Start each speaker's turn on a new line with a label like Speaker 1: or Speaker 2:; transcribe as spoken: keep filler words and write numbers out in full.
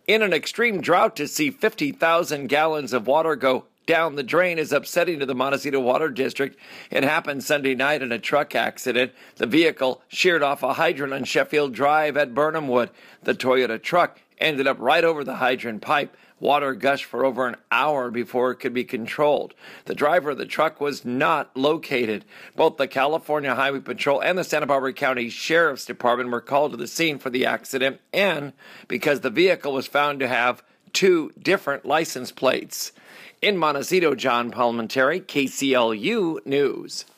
Speaker 1: In an extreme drought, to see fifty thousand gallons of water go down the drain is upsetting to the Montecito Water District. It happened Sunday night in a truck accident. The vehicle sheared off a hydrant on Sheffield Drive at Burnhamwood. The Toyota truck ended up right over the hydrant pipe. Water gushed for over an hour before it could be controlled. The driver of the truck was not located. Both the California Highway Patrol and the Santa Barbara County Sheriff's Department were called to the scene for the accident, and because the vehicle was found to have two different license plates. In Montecito, John Palmentary, K C L U News.